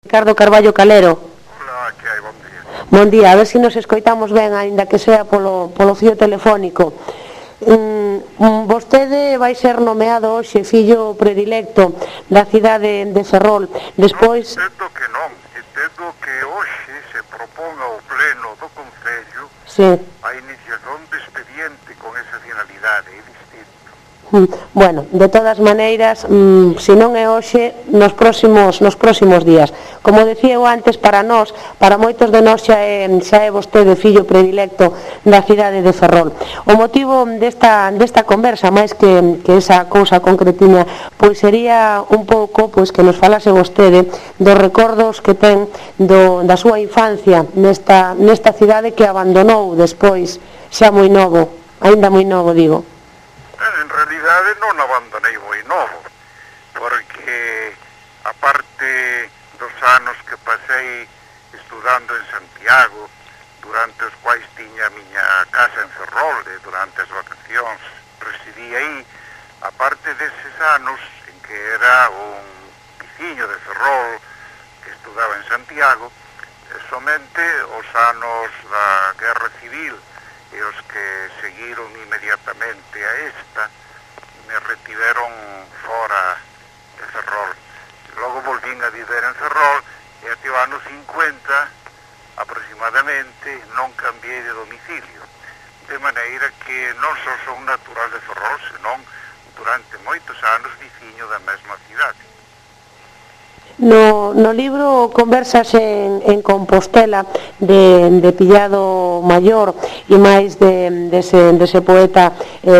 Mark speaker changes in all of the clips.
Speaker 1: Ricardo Carballo Calero.
Speaker 2: Hola, que hai, bon día.
Speaker 1: Bon día, a ver se nos escoitamos ben, aínda que sea polo fío telefónico. Vostede vai ser nomeado hoxe fillo predilecto da cidade de Ferrol. Despois...
Speaker 2: Non, entendo que hoxe se propón ao pleno do Concello a iniciación de expediente con esa finalidade, é distinto.
Speaker 1: Bueno, de todas maneiras, se non é hoxe, nos próximos días. Como decía eu antes, para nós, para moitos de nós xa é vostede fillo predilecto da cidade de Ferrol. O motivo desta conversa, máis que esa cousa concretiña, pois sería un pouco pois que nos falase vostede dos recordos que ten da súa infancia nesta cidade que abandonou despois, xa moi novo, aínda moi novo, digo.
Speaker 2: En realidade non abandonei moi novo, porque aparte dos anos que pasei estudando en Santiago, durante os quais tiña a miña casa en Ferrol, e durante as vacacións residí aí, aparte deses anos en que era un veciño de Ferrol que estudaba en Santiago, somente os anos da Guerra Civil e os que seguiron inmediatamente a esta me retiveron fora de Ferrol. Logo volvín a viver en Ferrol e até o ano 50 aproximadamente non cambiei de domicilio, de maneira que non só son natural de Ferrol, senón durante moitos anos veciño da mesma cidade.
Speaker 1: No libro conversas en Compostela de Pillado Maior e máis dese poeta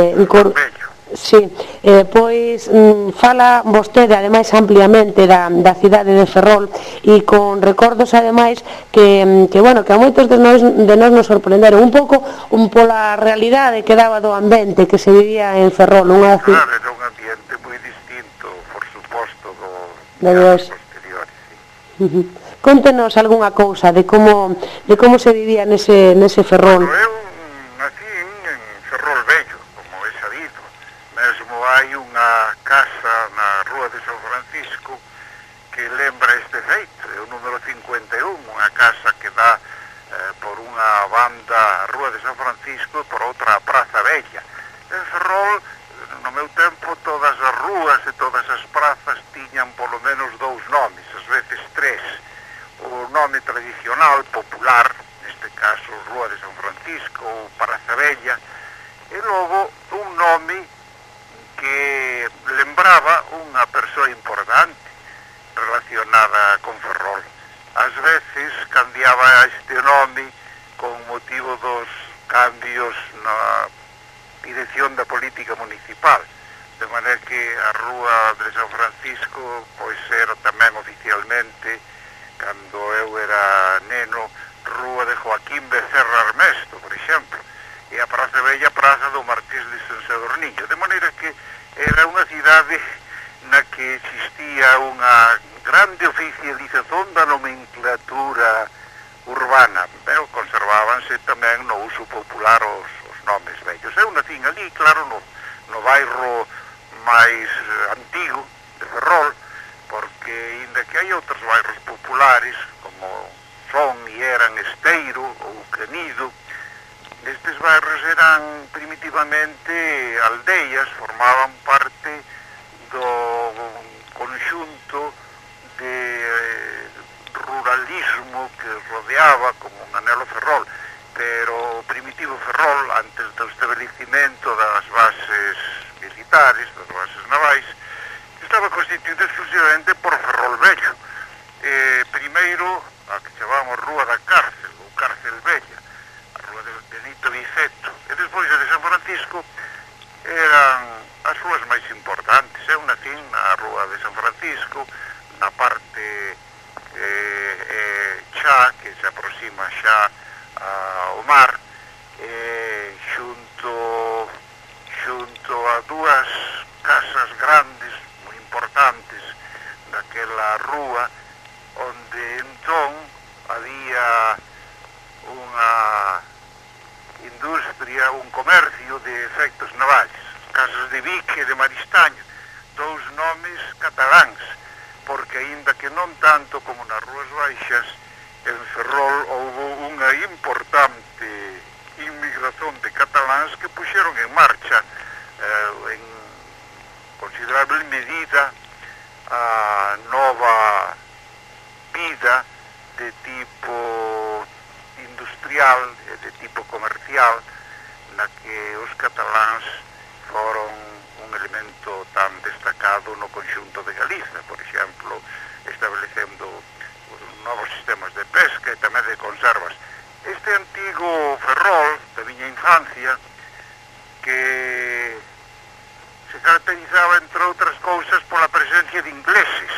Speaker 1: sí, pois fala vostede ademais ampliamente da cidade de Ferrol e con recordos ademais que a moitos de nós nos sorprenderon un pouco pola realidade que daba do ambiente que se vivía en Ferrol.
Speaker 2: Claro, era un ambiente moi distinto, por suposto, do posteriores, sí.
Speaker 1: Contenos algunha cousa de como se vivía nese Ferrol.
Speaker 2: Eu nací en Ferrol Vello, como é sabido. Mesmo hai unha casa na Rúa de San Francisco que lembra este feito, é o número 51, unha casa que dá por unha banda a Rúa de San Francisco e por outra a Praza Vella. En Ferrol, no meu tempo, todas as rúas e todas as prazas tiñan polo menos dous nomes, ás veces tres. O nome tradicional, popular, neste caso Rúa de San Francisco ou Praza Vella, e logo un nome que lembraba unha persoa importante relacionada con Ferrol. Ás veces cambiaba este nome con motivo dos cambios na dirección da política municipal, de maneira que a Rúa de San Francisco pois era tamén oficialmente, cando eu era neno, Rúa de Joaquín Becerra Armesto, por exemplo, e a Praza Vella, Praza do Marqués de San Sadurniño, de maneira que era unha cidade na que existía unha grande oficialización da nomenclatura urbana, pero conservábanse tamén no uso popular os nomes vellos. Eu nacín ali, claro, no bairro máis antigo de Ferrol, porque ainda que hai outros bairros populares, como son e eran Esteiro ou Canido, estes bairros eran primitivamente aldeias, formaban parte do conxunto de ruralismo que rodeaba como un anelo Ferrol, pero o primitivo Ferrol, antes do establecimento das bases militares, das bases navais, estaba constituído exclusivamente por Ferrol Vello. Primeiro, a que chamamos Rúa da Cárcel, ou Cárcel Vella, a Rúa de Benito Biceto, e despois a de San Francisco, eran as rúas máis importantes. Eu nacín na Rúa de San Francisco, na parte xa, que se aproxima xa ao mar, xunto a dúas casas grandes, moi importantes, daquela rúa, onde entón había unha industria, un comercio de efectos navais, casas de Vic e de Maristaño, dous nomes cataláns, porque que aínda que non tanto como nas Rúas Baixas, en Ferrol houve unha importante inmigración de cataláns que puxeron en marcha en considerable medida a nova vida de tipo industrial e de tipo comercial na que os cataláns foron un elemento tan destacado no conxunto de Galiza, por exemplo, establecendo novos sistemas de pesca e tamén de conservas. Este antigo Ferrol da miña infancia, que se caracterizaba, entre outras cousas, pola presencia de ingleses.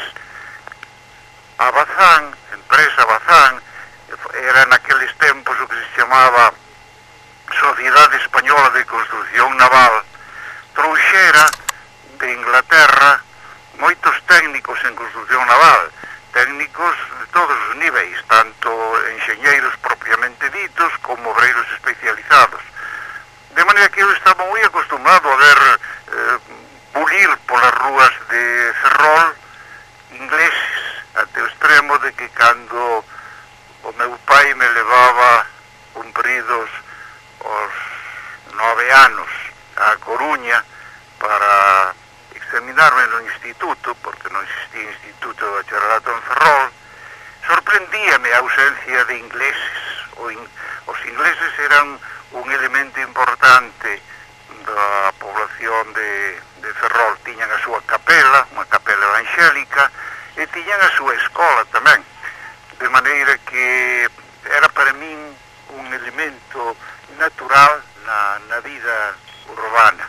Speaker 2: A Bazán, empresa Bazán, era naqueles tempos o que se chamaba Sociedade Española de Construcción Naval, trouxera de Inglaterra moitos técnicos en construcción naval, técnicos de todos os niveis, tanto enxeñeiros propiamente ditos como obreiros especializados. De maneira que eu estaba moi acostumado a ver pulir polas rúas de Ferrol ingleses, até o extremo de que cando o meu pai me levaba cumpridos os 9 anos a Coruña para examinarme no instituto, porque non existía instituto de bacharelato en Ferrol, sorprendíame a ausencia de ingleses. Os ingleses eran un elemento importante da población de Ferrol. Tiñan a súa capela, unha capela evangélica, e tiñan a súa escola tamén, de maneira que era para min un elemento natural na vida urbana.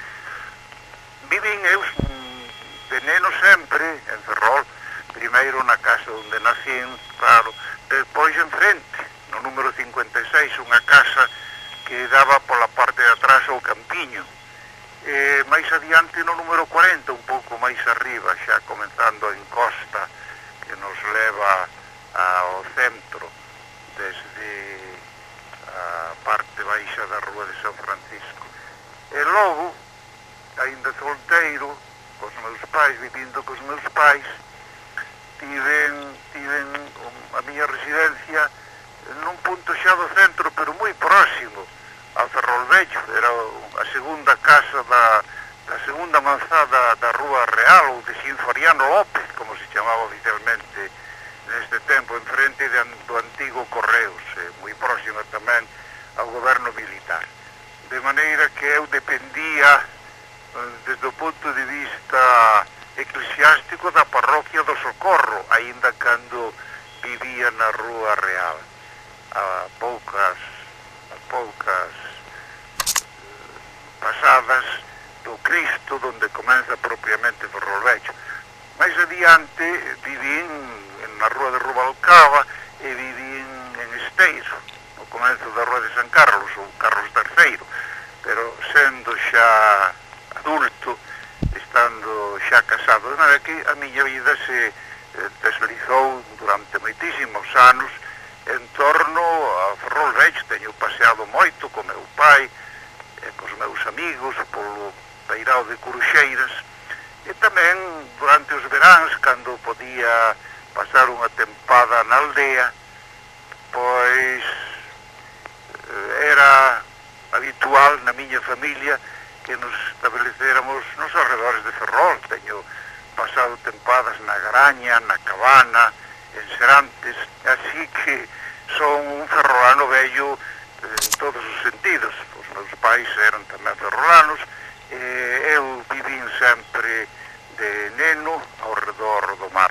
Speaker 2: Vivín eu de neno sempre en Ferrol, primeiro na casa onde nacín, claro, depois en frente, no número 56, unha casa que daba pola parte de atrás ao Campiño, e máis adiante no número 40, un pouco máis arriba, xa comenzando en Costa, que nos leva ao centro, desde a parte baixa da Rúa de San Francisco. E logo, ainda solteiro, cos meus pais, vivindo cos meus pais, tiven a miña residencia nun punto xa do centro, pero moi próximo ao Ferrol Vello. Era a segunda casa da segunda manzada da Rúa Real, ou de Sinforiano López, como se chamaba oficialmente neste tempo, en frente do antigo Correos, moi próximo tamén ao goberno militar. De maneira que eu dependía, desde o punto de vista eclesiástico, da parroquia do Socorro, aínda cando vivía na Rúa Real, a poucas pasadas do Cristo, donde comeza propiamente Ferrol Vello. Mais adiante vivín na Rúa de Rubalcaba e vivín en Esteiro, no comezo da Rúa de San Carlos, ou Carlos III, pero sendo xa adulto, estando xa casado, de maneira que a miña vida se deslizou durante moitísimos anos en torno a Ferrol Vello. Teño paseado moito co meu pai, cos meus amigos, polo Peirao de Coruxeiras, e tamén durante os veráns, cando podía pasar unha tempada na aldea, pois era habitual na miña familia que nos estableceramos nos arredores de Ferrol. Teño pasado tempadas na Graña, na Cabana, en Serantes, así que son un ferrolano vello en todos os sentidos. Os meus pais eran tamén ferrolanos, e eu vivín sempre de neno ao redor do mar.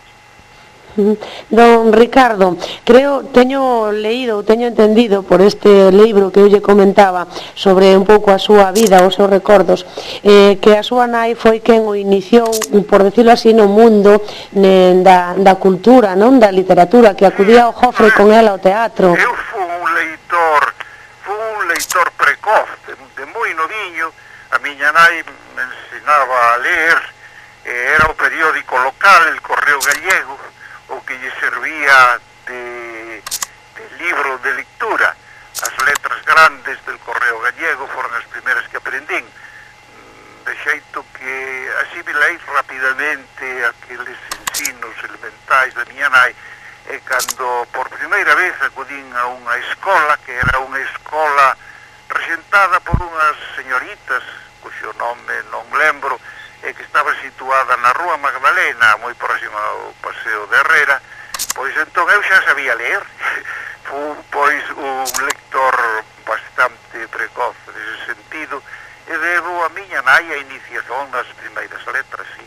Speaker 1: Don Ricardo, teño leído, teño entendido por este libro que eu lle comentaba sobre un pouco a súa vida, os seus recordos, que a súa nai foi quen o iniciou, por decirlo así, no mundo da cultura, non, da literatura, que acudía ao Jofre con ela ao teatro.
Speaker 2: Eu fui un leitor precoz, de moi noviño. A miña nai me ensinaba a ler, era o periódico local, el Correo Gallego, o que lle servía de libro de lectura. As letras grandes del Correo Gallego foron as primeiras que aprendín, de xeito que asimilei rapidamente aqueles ensinos elementais da miña nai, e cando por primeira vez acudín a unha escola, que era unha escola regentada por unhas señoritas, cuxo nome non lembro, e que estaba situada na Rúa Magdalena, moi próxima ao Paseo de Herrera, pois entón eu xa sabía ler. Fui, pois, un lector bastante precoz nese sentido, e debo a miña nai a iniciación nas primeiras letras, sí.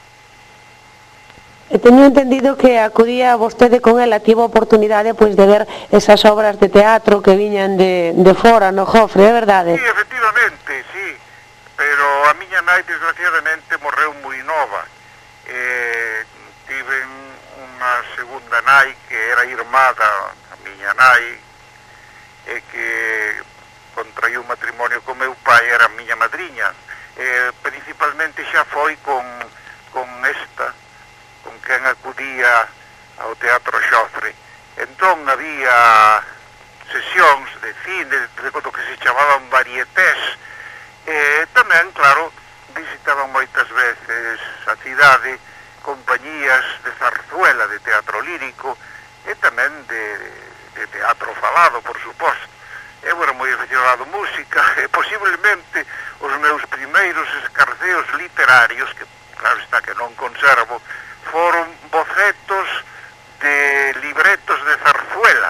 Speaker 1: E teño entendido que acudía vostede con ela, tivo a oportunidade pois de ver esas obras de teatro que viñan de fora no Jofre, é verdade?
Speaker 2: Sí, efectivamente, sí, pero a miña nai desgraciadamente morreu moi nova. Tiven unha segunda nai que era irmá da miña nai, e que contraiu un matrimonio con meu pai, era a miña madriña. Principalmente xa foi con esta, con quen acudía ao Teatro Xofre. Entón había sesións de cine, de o que se chamaban varietés, e tamén, claro, visitaban moitas veces a cidade compañías de zarzuela, de teatro lírico, e tamén de teatro falado, por suposto. Eu era moi aficionado a música, e posiblemente os meus primeiros escarceos literarios, que claro está que non conservo, foron bocetos de libretos de zarzuela,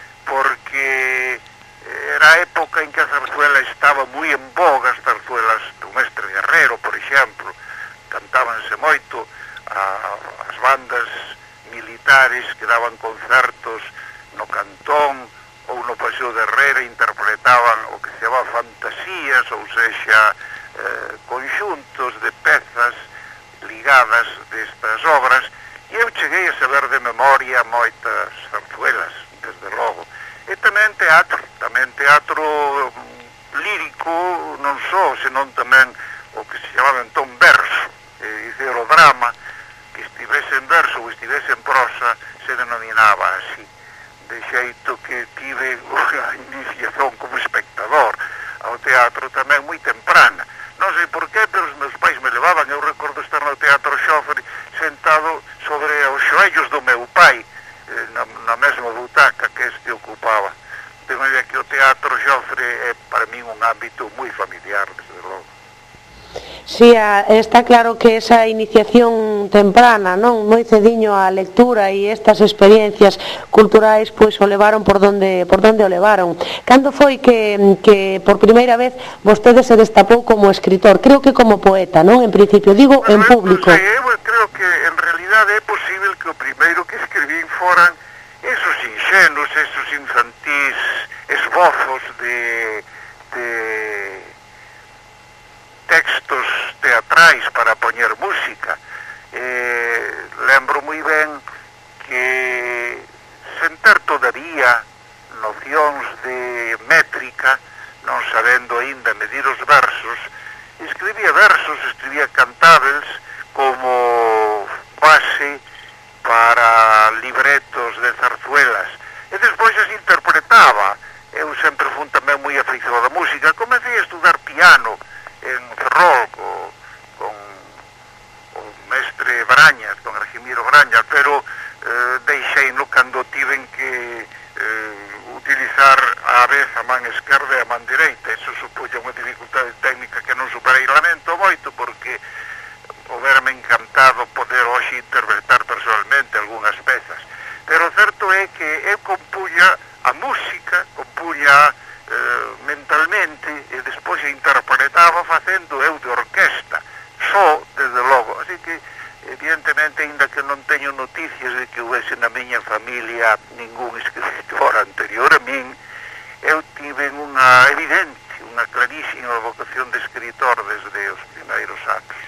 Speaker 2: porque era a época en que a zarzuela estaba moi en boga, as zarzuelas do Mestre Guerrero, por exemplo, cantábanse moito, as bandas militares que daban concertos no Cantón ou no Paseo de Herrera interpretaban o que se chama fantasías, ou sexa, conxuntos de pezas ligadas destas obras, e eu cheguei a saber de memoria moitas zarzuelas, desde logo. E tamén teatro lírico, non só, senón tamén o que se chamaba entón verso, dizer, o drama, que estivese en verso ou estivese en prosa, se denominaba así. De xeito que tive unha iniciación como espectador ao teatro tamén moi temprana. Non sei por qué, pero os meus pais me levaban. Eu recordo estar no Teatro Xofre sentado sobre os xoellos do meu pai, na mesma butaca que este ocupaba. De maneira que o Teatro Xofre é para min un ámbito moi familiar, desde logo.
Speaker 1: Si, está claro que esa iniciación temprana, non, moi cediño á lectura e estas experiencias culturais pois o levaron por donde o levaron. Cando foi que por primeira vez vostede se destapou como escritor? Creo que como poeta, non? En principio, digo, en público.
Speaker 2: Non sei, eu creo que en realidade é posible que o primeiro que escribín foran esos inxenos, esos infantís esbozos de textos teatrais para poñer música. Lembro moi ben que sen ter todavía nocións de métrica, non sabendo aínda medir os versos, escribía cantábeis como base para libretos de zarzuelas, e despois as interpretaba. Eu sempre fui tamén moi aficionado á música. Comecei a estudar piano en Ferrol con o mestre Brañas, con Argimiro Brañas, pero deixeino cando tiven que utilizar a vez a man esquerda e a man dereita. Eso supuxa unha dificultade técnica que non superei. Lamento moito, porque houberame encantado poder hoxe interpretar personalmente algunhas pezas, pero o certo é que eu compuña a música, compuña mentalmente, e despois interpretaba facendo eu de orquesta, só, desde logo. Así que, evidentemente, ainda que non teño noticias de que houvese na miña familia ningún escritor anterior a min, eu tive unha evidente, unha clarísima vocación de escritor desde os primeiros anos.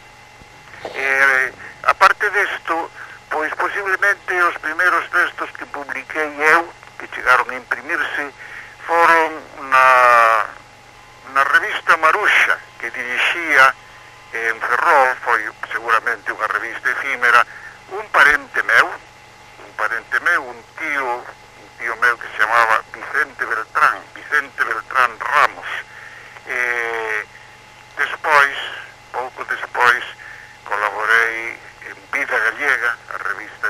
Speaker 2: Aparte desto, pois posiblemente os primeiros textos que publiquei eu, que chegaron a imprimirse, foron na revista Maruxa, que dirixía en Ferrol. Foi seguramente unha revista efímera. Un parente meu, un tío meu que se chamaba Vicente Beltrán Ramos. Pouco despois, colaborei en Vida Gallega,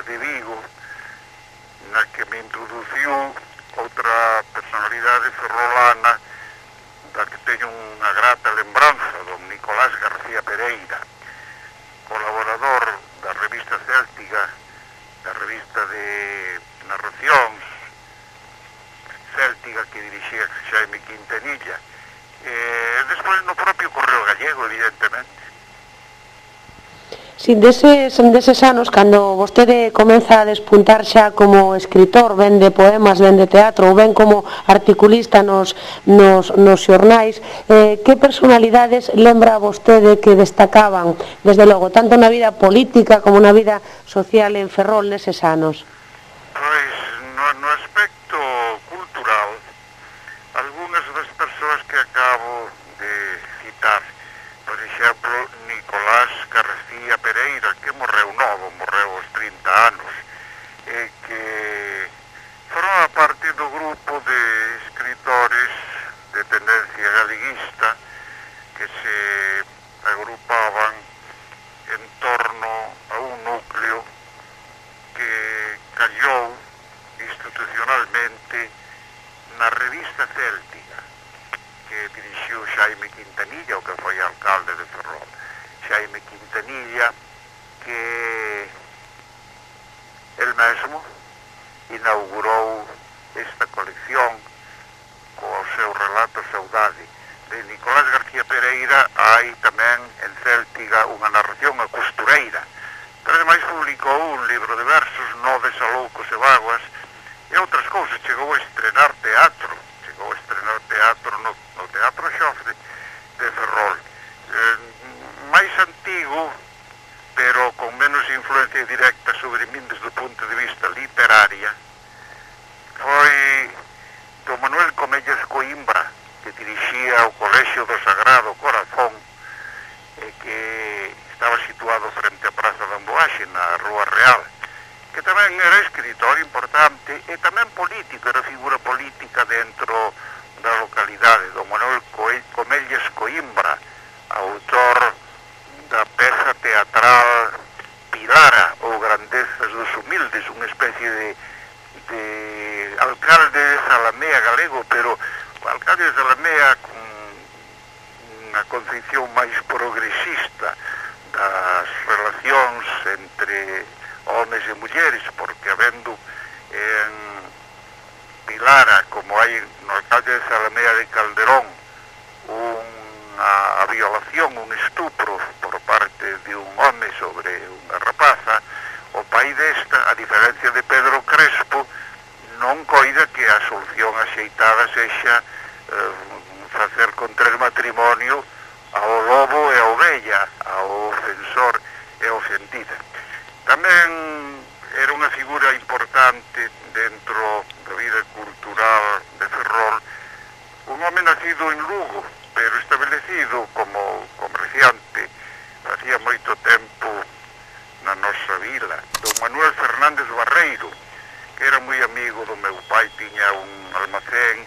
Speaker 2: de Vigo, na que me introduciu outra personalidade ferrolana da que teño unha grata lembranza, don Nicolás García Pereira, colaborador da revista Céltica, da revista de narracións Céltica que dirixía Xaime Quintanilla, despois no propio Correo Gallego, evidentemente.
Speaker 1: Sin deses anos, cando vostede comeza a despuntar xa como escritor, ven de poemas, ven de teatro, ou ven como articulista nos xornais, que personalidades lembra vostede que destacaban, desde logo, tanto na vida política como na vida social en Ferrol neses anos?
Speaker 2: Pois, no aspecto cultural, algunhas das persoas que acabo de citar, por exemplo, Nicolás García Pereira, que morreu novo, morreu aos 30 anos, que forma parte do grupo de escritores de tendencia galeguista que se agrupaban en torno a un núcleo que callou institucionalmente na revista Céltica, que dirixiu Xaime Quintanilla, o que foi alcalde de Ferrol. Xaime Quintanilla, que el mesmo inaugurou esta colección co seu relato Saudade. De Nicolás García Pereira hai tamén en Céltica unha narración a costureira, pero ademais publicou un libro de versos, Noves a loucos e vaguas, e outras cousas. Chegou a estrenar teatro no Teatro Xofre de Ferrol. Máis antigo, pero con menos influencia directa sobre min desde o punto de vista literaria, foi do Manuel Comellas Coimbra, que dirixía o Colexio do Sagrado Corazón, que estaba situado frente á Praza de Amboaxe, na Rúa Real, que tamén era escritor importante e tamén político, era figura política dentro da localidade. Don Manuel Comellas Coimbra, autor da peza teatral Pilara ou Grandezas dos Humildes, unha especie de alcalde de Zalamea galego, pero o alcalde de Zalamea con unha concepción máis progresista das relacións entre homes e mulleres, porque habendo en Pilara, como hai no alcalde de Zalamea de Calderón, unha violación, un estupro por parte de un home sobre unha rapaza, o pai desta, a diferencia de Pedro Crespo, non coida que a solución axeitada sexa facer contra el matrimonio ao lobo e a ovella, ao ofensor e a ofendida. Tamén era unha figura importante dentro da vida cultural de Ferrol, un home nacido en Lugo, pero establecido como comerciante facía moito tempo na nosa vila. Don Manuel Fernández Barreiro, que era moi amigo do meu pai, tiña un almacén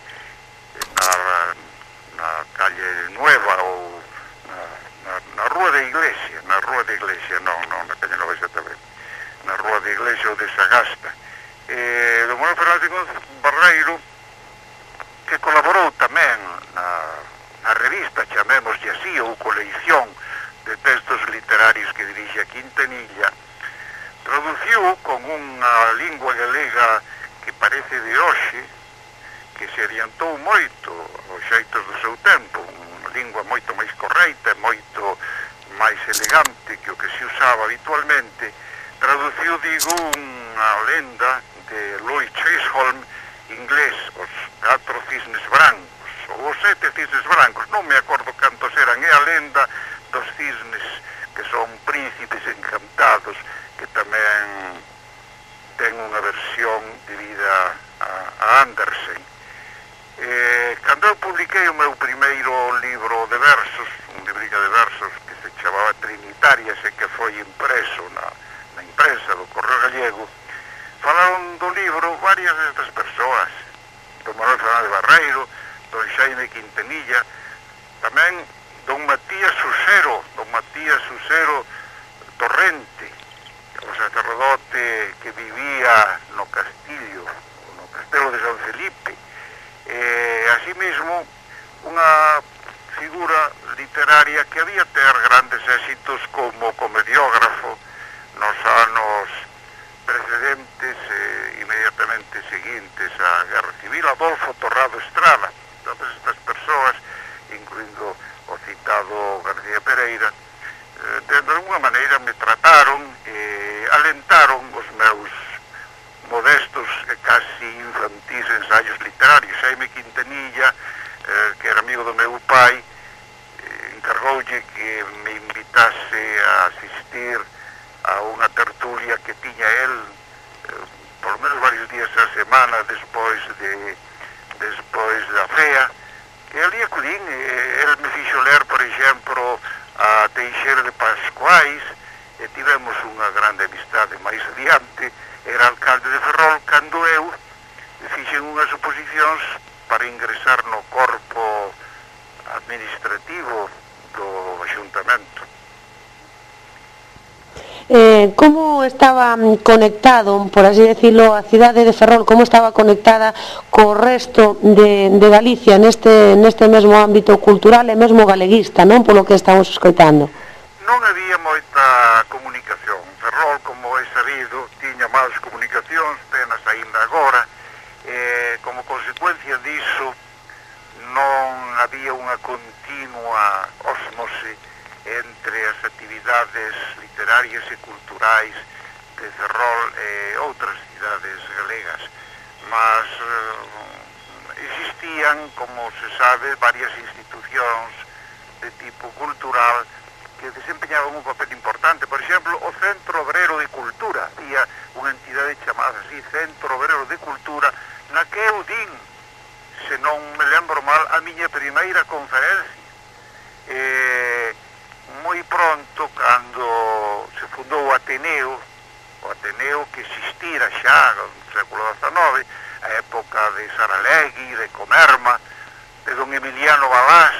Speaker 2: na calle Nueva ou na Rúa da Iglesia, non na calle Nova exactamente, na Rúa da Iglesia ou de Sagasta. Don Manuel Fernández Barreiro, que colaborou tamén na revista, chamémoslle así, ou colección de textos literarios que dirixe a Quintanilla, traduciu con unha lingua galega que parece de hoxe, que se adiantou moito aos xeitos do seu tempo, unha lingua moito máis correcta, moito máis elegante que o que se usaba habitualmente. Traduciu, digo, unha lenda de Louis Chisholm, inglés, os 4 cisnes brancos, ou os 7 cisnes brancos, non me acordo cantos eran, é a lenda dos cisnes, que son príncipes encantados, que tamén ten unha versión debida a Andersen. Cando eu publiquei o meu primeiro libro de versos, un libriño de versos que se chamaba Trinitarias e que foi impreso na imprensa do Correo Gallego, falaron do libro varias destas persoas, don Manuel Fernández Barreiro, don Xaime Quintanilla, tamén don Matías Susero Torrente, o sea, sacerdote que vivía no Castelo de San Felipe. Así mesmo, unha figura literaria que había ter grandes éxitos como comediógrafo nos anos precedentes inmediatamente seguintes á Guerra Civil, Adolfo Torrado Estrada. Todas estas persoas, incluindo o citado García Pereira, de alguna maneira me trataron e alentaron os meus modestos e casi infantis ensaios literarios. Xaime Quintanilla, que era amigo do meu pai, encargoulle que me invitase a asistir a unha tertulia que tiña el por lo menos varios días a semana despois da cea, e ali acudín, el me fixo ler, por exemplo, a Teixeira de Pascuais, e tivemos unha grande amistade. Mais adiante era alcalde de Ferrol cando eu fixen unhas oposicións para ingresar no corpo administrativo do Axuntamento.
Speaker 1: Como estaba conectado, por así decirlo, a cidade de Ferrol, como estaba conectada co resto de Galicia neste mesmo ámbito cultural e mesmo galeguista, non polo que estamos escoitando?
Speaker 2: Non había moita comunicación. Ferrol, como é sabido, tiña máis comunicacións, tenas aínda agora, como consecuencia diso non había unha continua ósmose entre as actividades literarias e culturais de Ferrol e outras cidades galegas, mas existían, como se sabe, varias institucións de tipo cultural que desempeñaban un papel importante. Por exemplo, o Centro Obrero de Cultura, había unha entidade chamada así, Centro Obrero de Cultura, na que eu din, se non me lembro mal, a miña primeira conferencia. Moi pronto, cando se fundou o Ateneo que existira xa no século XIX, a época de Saralegui, de Comerma, de don Emiliano Balás,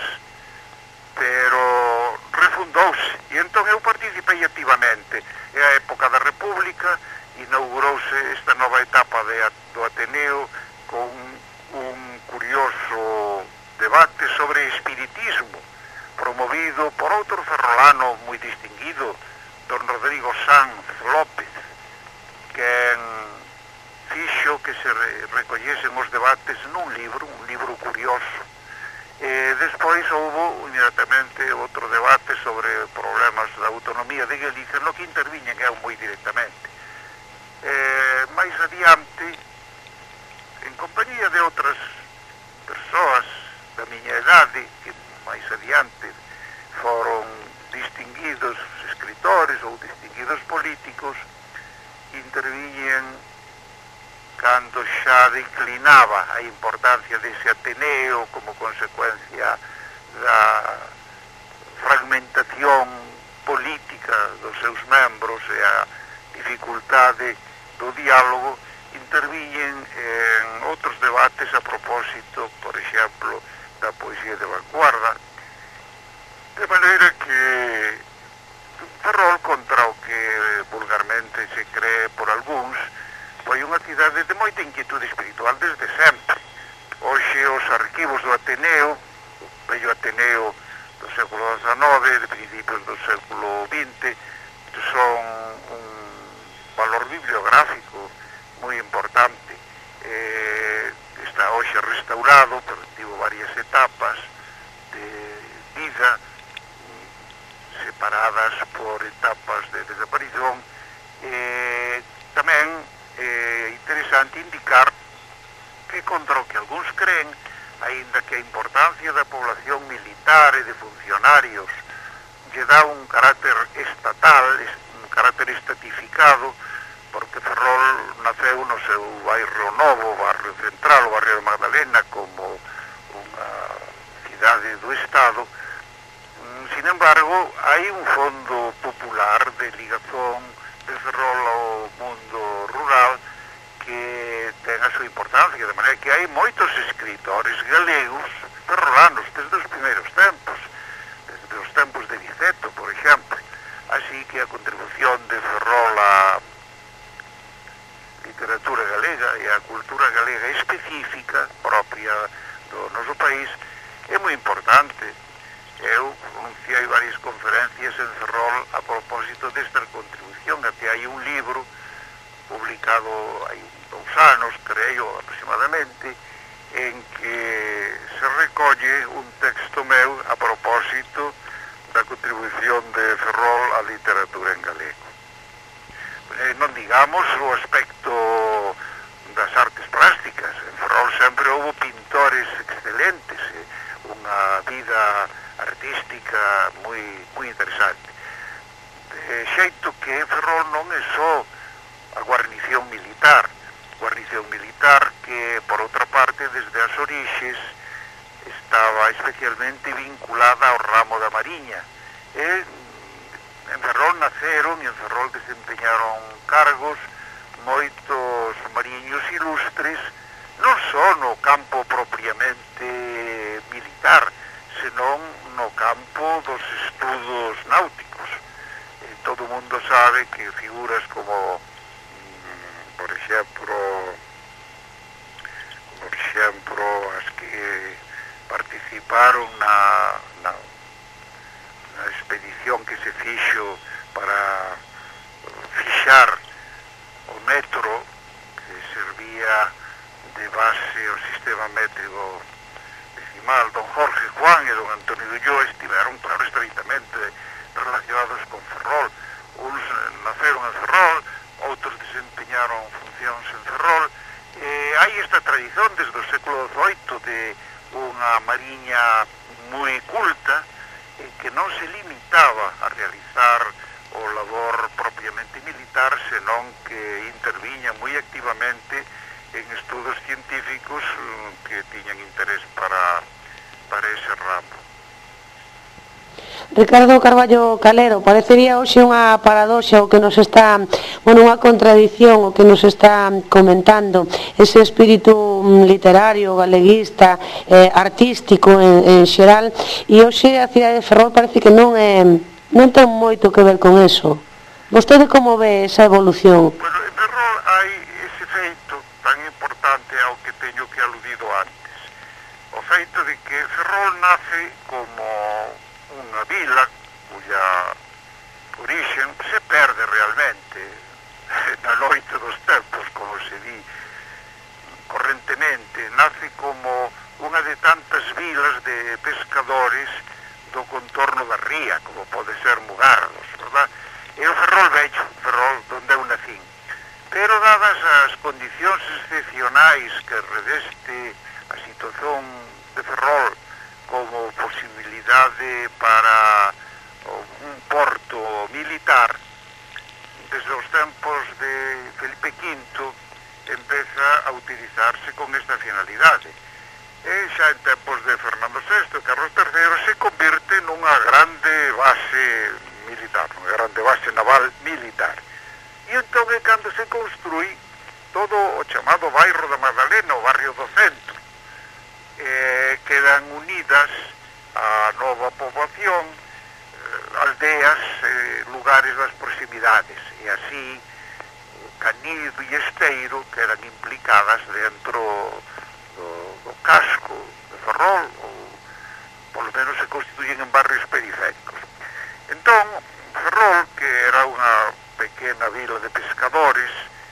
Speaker 2: pero refundouse, e entón eu participei activamente. É a época da República, inaugurouse esta nova etapa do Ateneo con un curioso debate sobre espiritismo, promovido por outro ferrolano moi distinguido, don Rodrigo Sanz López, que fixo que se recollesen os debates nun libro curioso. Despois houve inmediatamente outro debate sobre problemas da autonomía de Galicia, no que interviñen eu moi directamente. Mais adiante, en compañía de outras persoas da miña idade, que máis adiante foron distinguidos escritores ou distinguidos políticos, interviñen cando xa declinaba a importancia dese Ateneo como consecuencia da fragmentación política dos seus membros e a dificultade do diálogo. Interviñen en outros debates a propósito, por exemplo, da poesía de vanguarda, de maneira que Ferrol, contra o que vulgarmente se cree por algúns, foi unha cidade de moita inquietude espiritual desde sempre. Hoxe os arquivos do Ateneo, o bello Ateneo do século XIX, de principios do século XX, son un valor bibliográfico moi importante. Está hoxe restaurado, pero tivo varias etapas de vida separadas por etapas de desaparición. Tamén é interesante indicar que, contra o que algúns creen, aínda que a importancia da población militar e de funcionarios lle dá un carácter estatal, un carácter estatificado, porque Ferrol naceu no seu bairro novo, o barrio central, o barrio de Magdalena, como unha cidade do Estado. Sin embargo, hai un fondo popular de ligazón de Ferrol ao mundo rural que ten a súa importancia, de maneira que hai moitos escritores galegos ferrolanos desde os primeiros tempos, desde os tempos de Viceto, por exemplo. Así que a contribución de Ferrol a literatura galega e a cultura galega específica propia do noso país é moi importante. Eu pronunciei varias conferencias en Ferrol a propósito desta contribución. Até hai un libro publicado hai 2 anos, creo, aproximadamente, en que se recolle un texto meu a propósito da contribución de Ferrol á literatura en galego. Non digamos o aspecto das artes plásticas. En Ferrol sempre houve pintores excelentes, unha vida artística moi interesante. De xeito que Ferrol non é só a guarnición militar que, por outra parte, desde as orixes estaba especialmente vinculada ao ramo da Mariña. En Ferrol naceron e en Ferrol desempeñaron cargos moitos mariños ilustres, non só no campo propiamente militar, senón no campo dos estudos náuticos. Todo o mundo sabe que figuras como, por exemplo, as que participaron na expedición que se fixo para fixar o metro que servía de base ao sistema métrico decimal, don Jorge Juan e don Antonio Ulloa estiveron, claro, estreitamente relacionados con Ferrol. Uns naceron en Ferrol, outros desempeñaron funcións en Ferrol. Hai esta tradición desde o século XVIII de unha mariña moi culta que non se limitaba a realizar o labor propiamente militar, senón que interviña moi activamente en estudos científicos que tiñan interés para ese ramo.
Speaker 1: Ricardo Carballo Calero, parecería hoxe unha paradoxa o que nos está, unha contradición o que nos está comentando, ese espírito literario, galeguista, artístico en xeral, e hoxe a cidade de Ferrol parece que non ten moito que ver con eso. Vostede como ve esa evolución?
Speaker 2: Bueno, en Ferrol hai ese feito tan importante ao que teño que aludido antes, o feito de que Ferrol nace como unha vila cuya orixen se perde realmente na noite dos tempos, como se di correntemente. Nace como unha de tantas vilas de pescadores do contorno da ría, como pode ser Mugardos, verdad? É o Ferrol vello, Ferrol donde eu nacín. Pero dadas as condicións excepcionais que reveste a situación de Ferrol como posibilidade para un porto militar, desde os tempos de Felipe V empeza a utilizarse con esta finalidade. E xa en tempos de Fernando VI e Carlos III se convirte nunha grande base militar, nunha grande base naval militar. E entón é cando se construí todo o chamado bairro da Magdalena, o barrio do centro. Quedan unidas a nova poboación, aldeas, lugares das proximidades, e así Canido e Esteiro quedan implicadas dentro do casco de Ferrol, ou polo menos se constituyen en barrios periféricos. Entón, Ferrol, que era unha pequena vila de pescadores,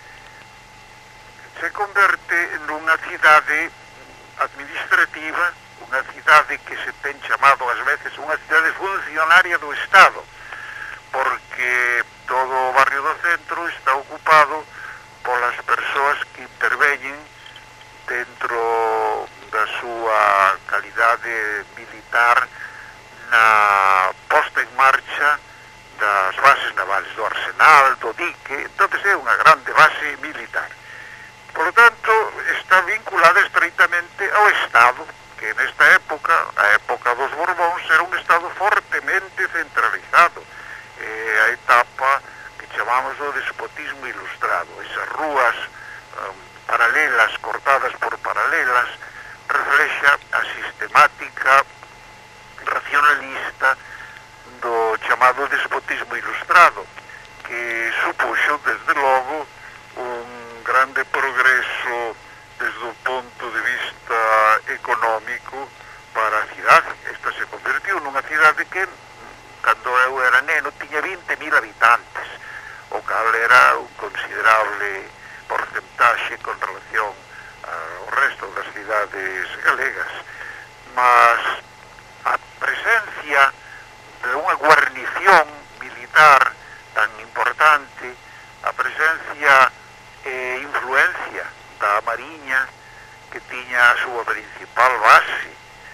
Speaker 2: se converte nunha cidade administrativa, unha cidade que se ten chamado ás veces unha cidade funcionaria do Estado, porque todo o barrio do centro está ocupado polas persoas que interveñen dentro da súa calidade militar na posta en marcha das bases navales, do arsenal, do dique. Entonces é unha grande base militar. Por lo tanto, está vinculada estreitamente ao Estado, que nesta época, a época dos Borbóns, era un Estado fortemente centralizado. A etapa que chamamos o despotismo ilustrado. Esas rúas paralelas, cortadas por paralelas, reflexa a sistemática racionalista do chamado despotismo ilustrado, que supuxo, desde logo, un gran grande progreso desde o punto de vista económico para a cidade. Esta se convertiu nunha cidade que, cando eu era neno, tiña 20.000 habitantes, o cal era un considerable porcentaxe con relación ao resto das cidades galegas. Mas a presencia de unha guarnición militar tan importante, a presencia e influencia da Mariña, que tiña a súa principal base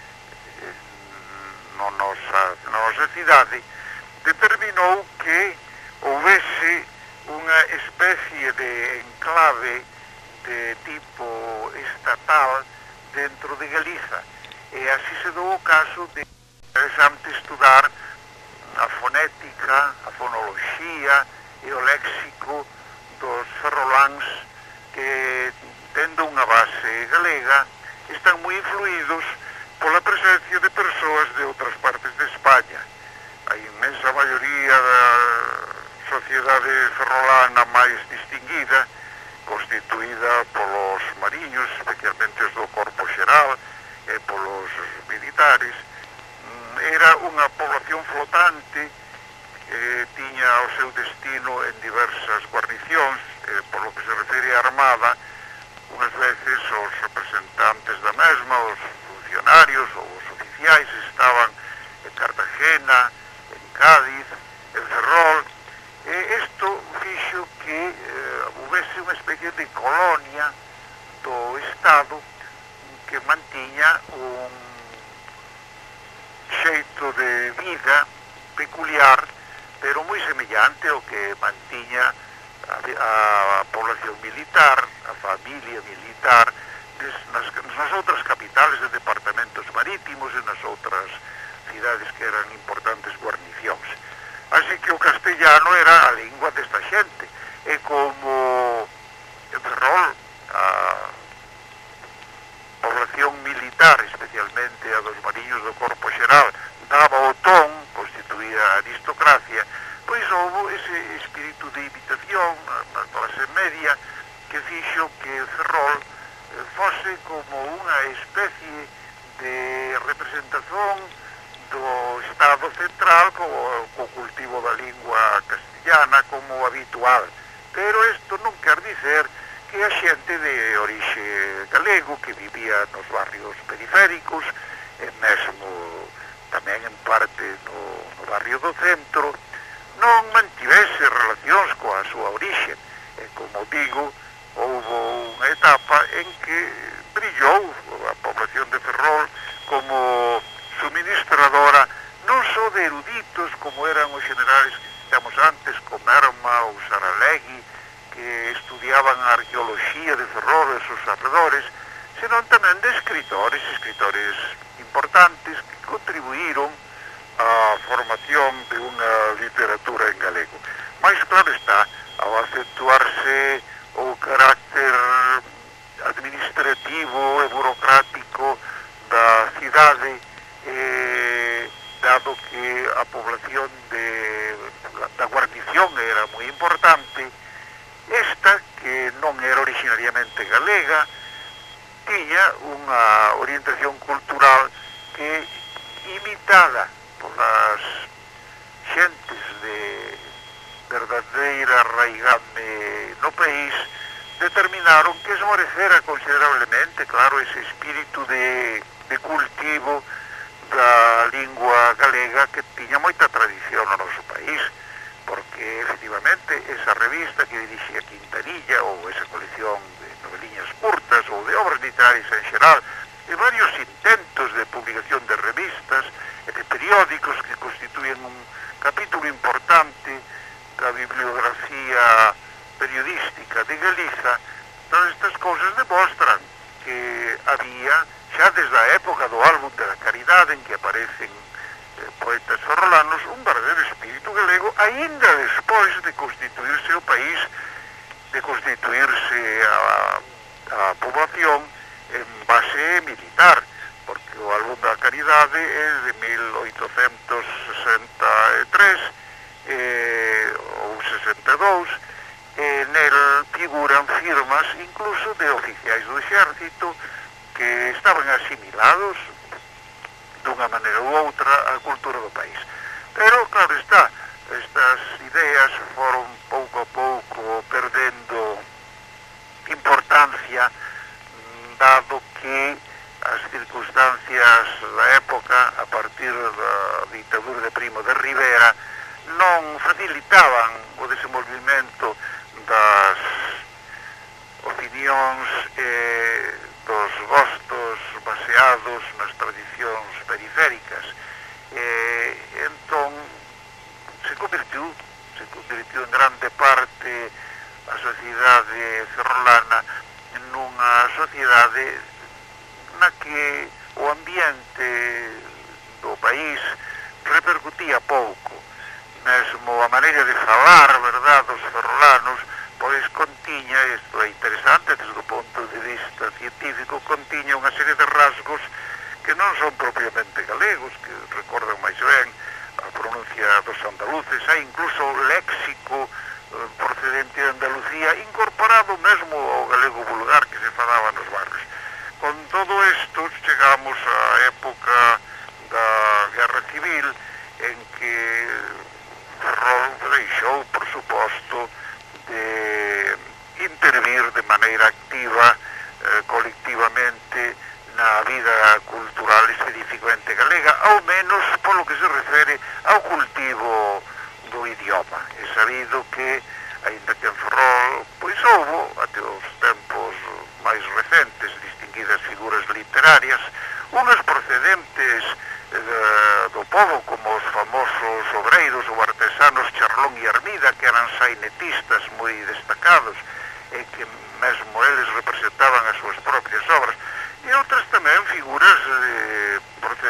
Speaker 2: na nosa cidade, determinou que houvese unha especie de enclave de tipo estatal dentro de Galiza, e así se dou o caso de interesante estudar a fonética, a fonoloxía e o léxico dos ferroláns que, tendo unha base galega, están moi influídos pola presencia de persoas de outras partes de España. A inmensa maioría da sociedade ferrolana máis distinguida, constituída polos mariños, especialmente os do Corpo Xeral, e polos militares, era unha población flotante que tiña o seu destino en diversas guarnicións, polo que se refere á Armada, unhas veces os representantes da mesma, os funcionarios ou os oficiais estaban en Cartagena, en Cádiz, en Ferrol, e isto fixo que houvese unha especie de colonia do Estado que mantiña un xeito de vida peculiar, pero moi semellante ao que mantiña a población militar, a familia militar, nas outras capitales de departamentos marítimos e nas outras cidades que eran importantes guarnicións. Así que o castellano era a lingua desta xente, e como en Ferrol a población militar, especialmente a dos mariños do Corpo Xeral, daba o ton, constituía a aristocracia, pois houve ese espírito de imitación na clase media que fixo que Ferrol fose como unha especie de representación do Estado central co cultivo da lingua castellana como habitual. Pero isto non quer dicer que a xente de orixe galego que vivía nos barrios periféricos, e mesmo tamén en parte no barrio do centro, non mantivese relacións coa súa orixe. E como digo, houve unha etapa en que brillou a población de Ferrol como suministradora non só de eruditos como eran os generales que citamos antes, como Erma ou Saralegui, que estudiaban a arqueoloxía de Ferrol e sus arredores, senón tamén de escritores importantes que contribuíron á formación de unha literatura en galego. Mais claro está, ao acentuarse o carácter administrativo e burocrático da cidade, dado que a población da guarnición era moi importante, esta, que non era originariamente galega, tiña unha orientación cultural que, imitada polas xentes de verdadeira raigame no país, determinaron que esmorecera considerablemente, claro, ese espírito de cultivo da lingua galega que tiña moita tradición no noso país, porque efectivamente esa revista que dirixía Quintanilla, ou esa colección de noveliñas curtas ou de obras literarias en xeral, e varios intentos de publicación de revistas e de periódicos que constituyen un capítulo importante da bibliografía periodística de Galiza. Todas estas cousas demostran que había, xa desde a época do álbum de la Caridade, en que aparecen poetas ferrolanos, un verdadeiro espírito galego, aínda despois de constituirse o país, de constituirse a poboación en base militar, porque o álbum da Caridade é de 1863 ou 62, nel figuran firmas incluso de oficiais do exército que estaban asimilados dunha maneira ou outra á cultura do país. Pero, claro está, estas ideas foron pouco a pouco perdendo importancia, dado que as circunstancias da época, a partir da ditadura de Primo de Rivera, non facilitaban o desenvolvimento das opinións e dos gostos baseados nas tradicións periféricas. Entón, se convirtiu en grande parte a sociedade ferrolana nunha sociedade na que o ambiente do país repercutía pouco. Mesmo a maneira de falar, verdad, dos ferrolanos, pois contiña, isto é interesante desde o ponto de vista científico, contiña unha serie de rasgos que non son propiamente galegos, que recordan máis ben a pronuncia dos andaluces, hai incluso léxico procedente de Andalucía, incorporado mesmo ao galego vulgar que se falaba nos barrios. Con todo isto, chegamos á época da Guerra Civil, en que Ferrol deixou, por suposto, de intervir de maneira activa, colectivamente, na vida cultural especificamente galega, ao menos polo que se refere ao cultivo do idioma. É sabido que, ainda que en Ferrol, pois houbo, até os tempos máis recentes, distinguidas figuras literarias, unhas procedentes do povo, como os famosos obreiros ou artesanos Charlón e Armida, que eran sainetistas moi destacados, e que mesmo eles representaban as súas propias obras, e outras tamén figuras de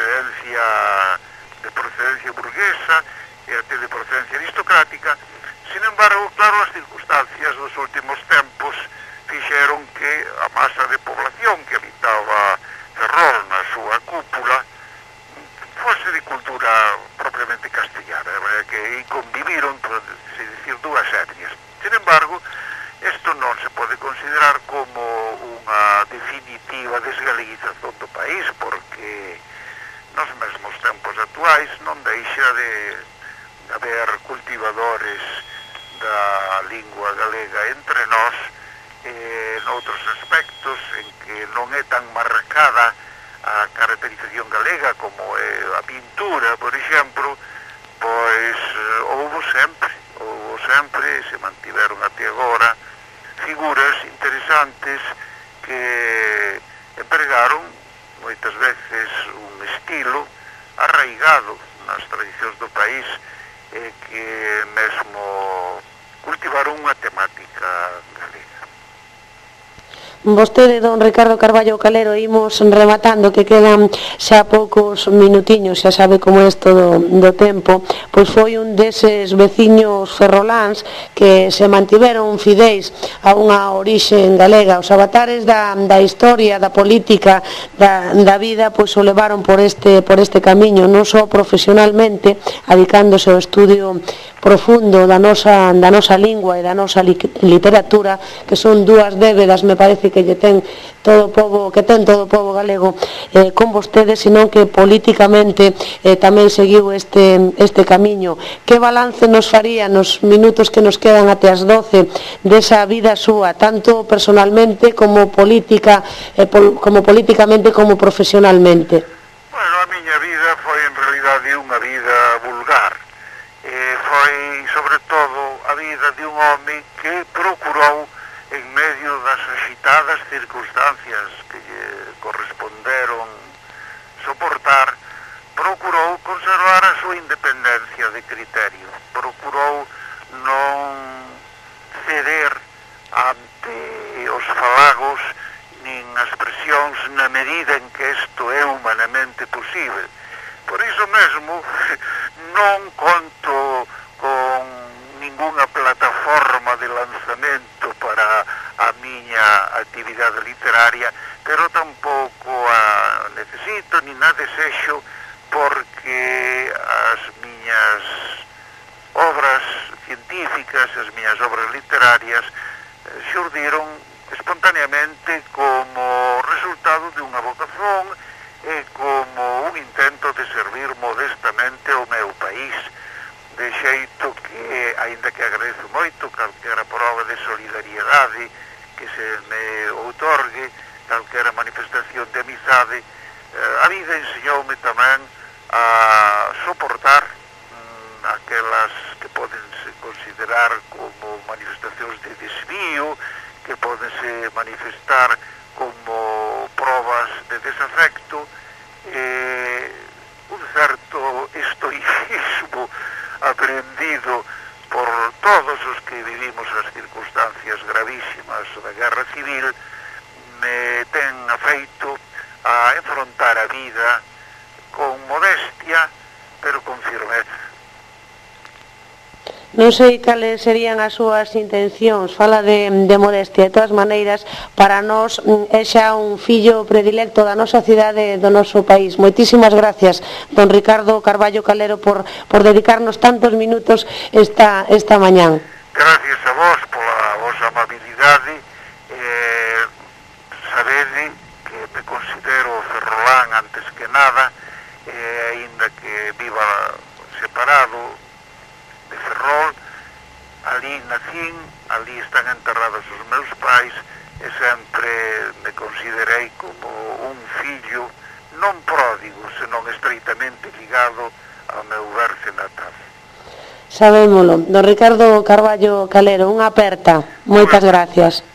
Speaker 2: procedencia burguesa e até de procedencia aristocrática. Sin embargo, claro, as circunstancias dos últimos tempos fixeron que a masa de población que habitaba Ferrol na súa cúpula fose de cultura propiamente castellana, que conviviron, por así decir, dúas etnias. Sin embargo, isto non se pode considerar como unha definitiva desgaleguización do país, porque nos mesmos tempos actuais non deixa de haber cultivadores da lingua galega entre nós, noutros aspectos en que non é tan marcada a caracterización galega como é a pintura, por exemplo, pois houbo sempre, se mantiveron até agora, figuras interesantes que empregaron moitas veces un estilo arraigado nas tradicións do país e que mesmo cultivaron unha temática galega.
Speaker 1: Vostede, don Ricardo Carballo Calero, imos rematando, que quedan xa poucos minutiños, xa sabe como é isto do tempo, pois foi un deses veciños ferroláns que se mantiveron fideis a unha orixe galega. Os avatares da historia, da política, da vida, pois o levaron por este camiño, non só profesionalmente, adicándose ao estudio profundo da nosa lingua e da nosa literatura, que son dúas débedas, me parece, que ten todo o pobo galego con vostedes, senón que políticamente tamén seguiu este camiño. Que balance nos faría nos minutos que nos quedan até as 12 desa vida súa, tanto personalmente como políticamente como profesionalmente?
Speaker 2: Bueno, a miña vida foi en realidade unha vida vulgar. Foi, sobre todo, a vida de un home que procurou, en medio das agitadas circunstancias que lle corresponderon soportar, procurou conservar a súa independencia de criterio, procurou non ceder ante os falagos nin as presións na medida en que isto é humanamente posible. Por iso mesmo non conto con ninguna plataforma de lanzamento para a miña actividade literaria, pero tampouco a necesito ni a desexo, porque as miñas obras científicas, as miñas obras literarias, xurdiron espontaneamente como resultado de unha vocación e como un intento de servir modestamente ao meu país, de xeito que, aínda que agradezo moito calquera prova de solidariedade que se me outorgue, calquera manifestación de amizade, a vida enseñoume tamén a soportar aquelas que podense considerar como manifestacións de desvío, que podense manifestar como probas de desafecto, un certo estoicismo aprendido por todos os que vivimos as circunstancias gravísimas da guerra civil, me ten afeito a enfrontar a vida con modestia, pero con firmeza.
Speaker 1: Non sei cales serían as súas intencións, fala de modestia, de todas maneiras, para nós é xa un fillo predilecto da nosa cidade e do noso país. Moitísimas gracias, don Ricardo Carballo Calero, por dedicarnos tantos minutos esta mañán.
Speaker 2: Gracias a vos pola vosa amabilidade, sabede que me considero ferrolán antes que nada, aínda que viva separado de Ferrol, ali nacín, ali están enterrados os meus pais e sempre me considerei como un fillo non pródigo, senón estreitamente ligado ao meu berce natal.
Speaker 1: Sabémolo. Don Ricardo Carballo Calero, unha aperta. Moitas gracias.